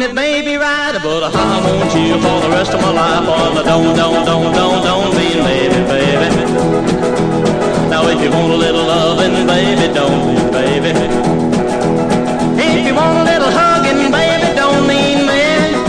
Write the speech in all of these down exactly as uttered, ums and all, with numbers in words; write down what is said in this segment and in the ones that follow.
it may be right, but I want you for the rest of my life. Well, don't, don't, don't, don't, don't mean baby, baby. Now if you want a little loving, baby, don't mean baby. If you want a little hugging, baby, don't mean me.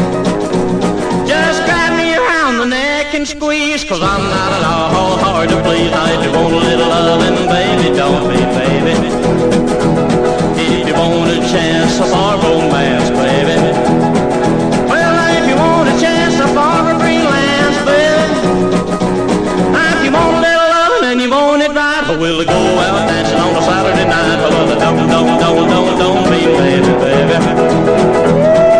Just grab me around the neck and squeeze, cause I'm not at all hard to please. Now if you want a little loving, baby, don't mean baby. If you want a chance for romance, baby. Well, if you want a chance for Greenland, baby. If you want a little loving and you want it right, we'll go out dancing on a Saturday night. Well, don't, don't, don't, don't, don't be baby, baby.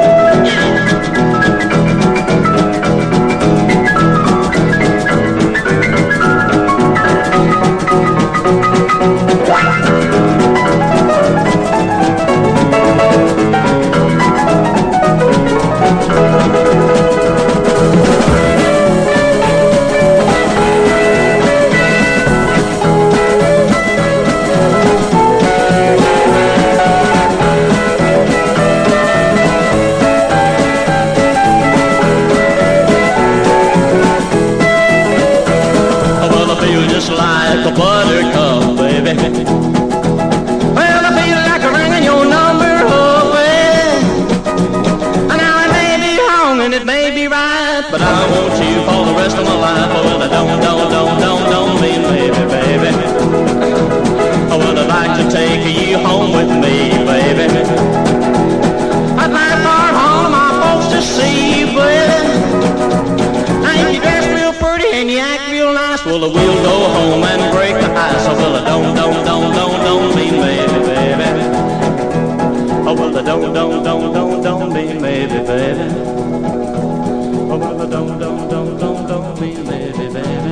Just like a buttercup, baby. Well, I feel like I'm ringing your number up, baby. And now it may be wrong and it may be right, but I want you for the rest of my life. Oh, well, I don't, don't, don't, don't, don't mean baby, baby. Oh, well, I'd like to take you home with me, baby. I'd like for all of my folks to see you, baby. Now, if you dress real pretty and you act real nice, well, we'll go home and break the ice. Oh, well, don't, don't, don't, don't, don't mean baby, baby. Oh, well, don't, don't, don't, don't, don't mean baby, baby. Oh, well, don't, don't, don't, don't, don't mean baby, baby.